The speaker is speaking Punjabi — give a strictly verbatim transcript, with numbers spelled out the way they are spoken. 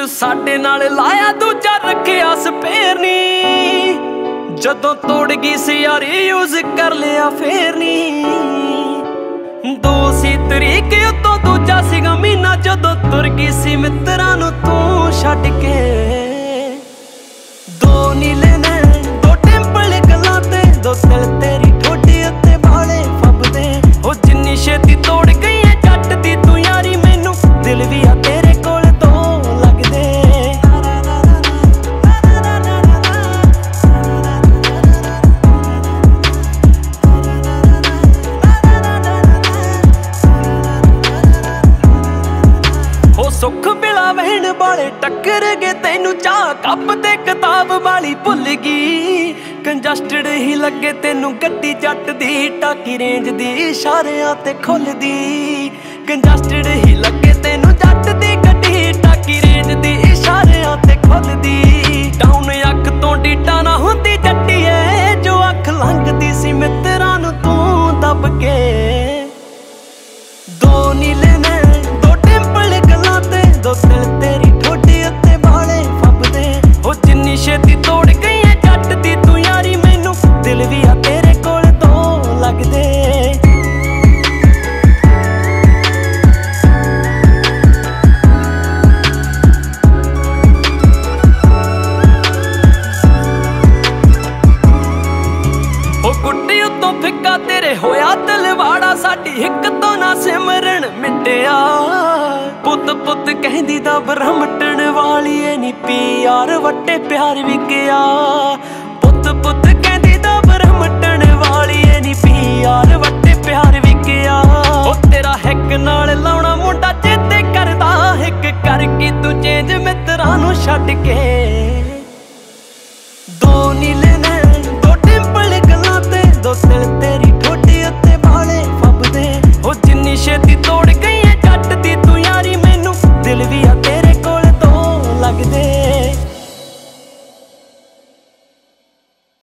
ਦਿਲ ਸਾਡੇ ਨਾਲ ਲਾਇਆ ਦੂਜਾ ਰੱਖਿਆ ਸਪੇਰ ਨੀ। ਜਦੋਂ ਤੋੜ ਗਈ ਸੀ ਯਾਰੀ ਯੂਜ਼ ਕਰ ਲਿਆ ਫੇਰ ਨੀ। ਦੋ ਸੀ ਤਰੀਕ ਉਤੋਂ ਦੂਜਾ ਸੀਗਾ ਮਹੀਨਾ ਜਦੋਂ ਤੁਰ ਗਈ ਸੀ ਮਿੱਤਰਾਂ ਨੂੰ ਤੂੰ ਛੱਡ ਕੇ। ਦੋ ਨੀਲੇ ਨੈਣ ਦੋ ਟੈਂਪਲ ਗੱਲਾਂ ਤੇ ਦੋ ਦਿਲ ਤੇਰੀ ਠੋਡੀ ਉੱਤੇ ਵਾਲੇ ਫੱਬਦੇ। ਉਹ ਜਿੰਨੀ ਛੇਤੀ ਤੋੜ ਗਈ ਐ ਜੱਟ ਦੀ ਤੂੰ ਯਾਰੀ ਮੈਨੂੰ ਦਿਲ ਵੀ ਆ ਤੇਰੇ ਕੋਲ ਦੋ ਲੱਗਦੇ। ਉਹ ਸੁੱਖ ਬਿਲਾ ਵਹਿਣ ਵਾਲੇ ਟੱਕਰ ਗਏ ਤੈਨੂੰ ਚਾਹ ਕੱਪ ਤੇ ਕਿਤਾਬ ਵਾਲੀ ਭੁੱਲ ਗਈ। ਕੰਜਸਟਡ ਹੀ ਲੱਗੇ ਤੈਨੂੰ ਗੱਡੀ ਜੱਟ ਦੀ ਟਾਕੀ ਰੇਂਜ ਦੀ ਇਸ਼ਾਰਿਆਂ ਤੇ ਖੁੱਲਦੀ। ਕੰਜਸਟਡ ਹੀ ਲੱਗੇ ਤੈਨੂੰ ਜੱਟ ਦੀ ਗੱਡੀ ਟਾਕੀ ਰੇਂਜ ਦੀ ਇਸ਼ਾਰਿਆਂ ਤੇ ਖੁੱਲਦੀ। ਡਾਊਨ ਅੱਖ ਤੋਂ ਡੀਟਾ ਨਾ ਹੁੰਦੀ ਜੱਟੀ ਐ ਜੋ ਅੱਖ ਲੰਘਦੀ ਸੀ ਮਿੱਤਰਾਂ ਨੂੰ ਤੂੰ ਦੱਬ ਕੇ। ਦੋ ਨੀਲੇ ਨੈਣ ਦੋ ਟੈਂਪਲ ਗੱਲਾਂ ਤੇ ਦੋ ਦਿਲ ਤੇਰੀ ਠੋਡੀ ਉੱਤੇ ਵਾਲੇ ਫੱਬਦੇ। ਉਹ ਜਿੰਨੀ ਛੇਤੀ ਤੋੜ ਗਈ ਐ ਜੱਟ ਦੀ ਤੂੰ ਯਾਰੀ ਮੈਨੂੰ ਦਿਲ ਵੀ ਆ ਤੇਰੇ ਕੋਲ ਦੋ ਲੱਗਦੇ। ਉਹ ਗੁੱਡੀ ਉੱਤੋਂ ਫਿੱਕਾ ਤੇਰੇ ਹੋਇਆ ਤਲਵਾੜਾ ਸਾਡੀ ਹਿੱਕ ਤੋਂ ਨਾ ਸਿਮਰਨ ਮਿਟਿਆ। ਪੁੱਤ ਪੁੱਤ ਕਹਿੰਦੀ ਦਾ ਬ੍ਰਹਮਟਣ ਵਾਲੀ ਏ ਨੀ ਪਿਆਰ ਵੱਟੇ ਪਿਆਰ ਵੀ ਗਿਆ। ਪੁੱਤ ਪੁੱਤ ਕਹਿੰਦੀ ਦਾ ਬ੍ਰਹਮਟਣ ਵਾਲੀ ਏ ਨੀ ਪਿਆਰ ਵੱਟੇ ਪਿਆਰ ਵੀ ਗਿਆ। ਉਹ ਤੇਰਾ ਹਿੱਕ ਨਾਲ ਲਾਉਣਾ ਮੁੰਡਾ ਚੇਤੇ ਕਰਦਾ ਹਿੱਕ ਕਰਕੇ ਤੂੰ ਚੇਂਜ ਮਿੱਤਰਾਂ ਨੂੰ ਛੱਡ ਕੇ।